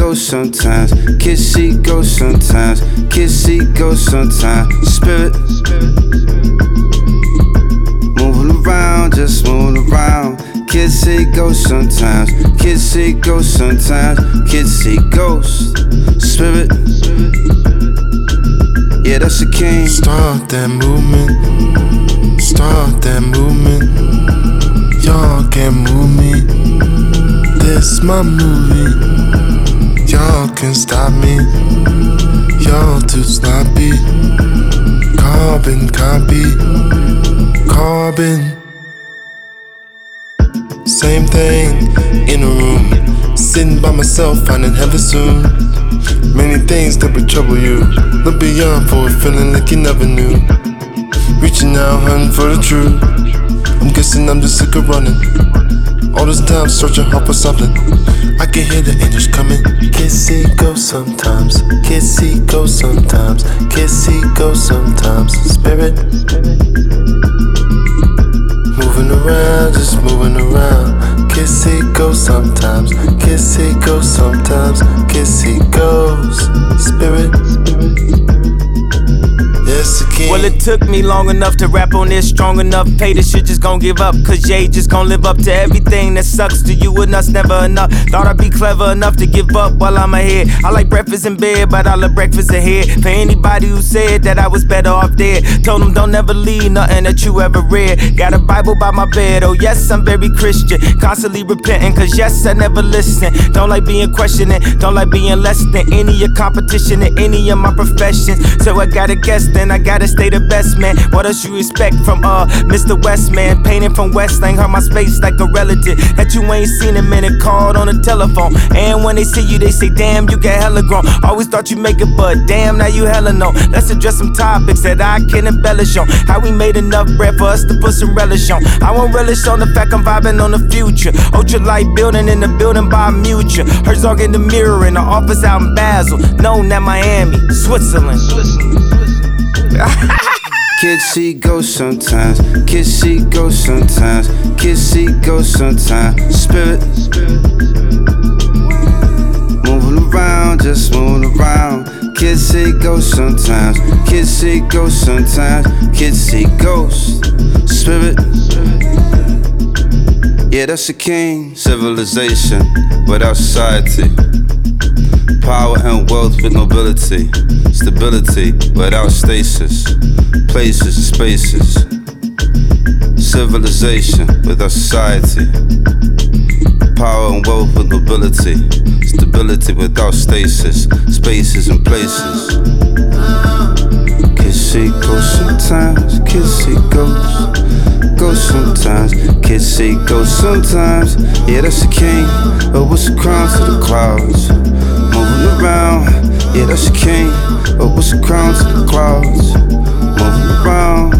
ghost sometimes. Kids see ghosts sometimes. Kids see ghosts sometimes. Spirit moving around, just moving around. Kids see ghosts sometimes. Kids see ghosts sometimes. Kids see ghosts. Spirit, yeah, that's the king. Start that movement. Start that movement. Y'all can't move me. This my movie. Y'all can stop me. Y'all too sloppy. Carbon copy. Carbon. Same thing in a room. Sitting by myself, finding heaven soon. Many things that would trouble you. Look beyond for it, feeling like you never knew. Reaching out, hunting for the truth. I'm guessing I'm just sick of running. All this time searching hard for something. I can hear the angels coming. Kids see ghosts sometimes. Kids see ghosts sometimes. Kids see ghosts sometimes. Spirit moving around, just moving around. Kids see ghosts sometimes. Kids see ghosts sometimes. Kids see ghosts. Spirit. Yes, again. Well, it took me long enough to rap on this, strong enough. Pay this shit, just gon' give up. Cause Jay just gon' live up to everything that sucks to you and us, never enough. Thought I'd be clever enough to give up while I'm ahead. I like breakfast in bed, but I love breakfast ahead. For anybody who said that I was better off dead, told them don't ever leave nothing that you ever read. Got a Bible by my bed, oh yes, I'm very Christian. Constantly repenting, cause yes, I never listen. Don't like being questioning, don't like being less than any of your competition in any of my professions. So I gotta guess, then I gotta stay the best, man. What else you expect from Mr. West, man? Painting from West, ain't hurt my space like a relative that you ain't seen a minute, called on the telephone. And when they see you, they say, damn, you get hella grown. Always thought you make it, but damn, now you hella know. Let's address some topics that I can embellish on. How we made enough bread for us to put some relish on. I won't relish on the fact I'm vibing on the future. Ultralight building in the building by Mutual. Herzog in the mirror in the office out in Basel. Known at Miami, Switzerland. Kids see ghosts sometimes. Kids see ghosts sometimes. Kids see ghosts sometimes. Spirit moving around, just moving around. Kids see ghosts sometimes. Kids see ghosts sometimes. Kids see ghosts. Spirit, yeah, that's the king. Civilization without society. Power and wealth with nobility. Stability without stasis. Places and spaces. Civilization without society. Power and wealth with nobility. Stability without stasis. Spaces and places. Kids see ghosts sometimes. Kids see ghosts. Ghosts sometimes. Kids see ghosts sometimes. Yeah, that's the king. Oh, what's the crown to the clouds? Moving around, yeah, that's the king. Oh, what's the crown to the clouds? Moving around,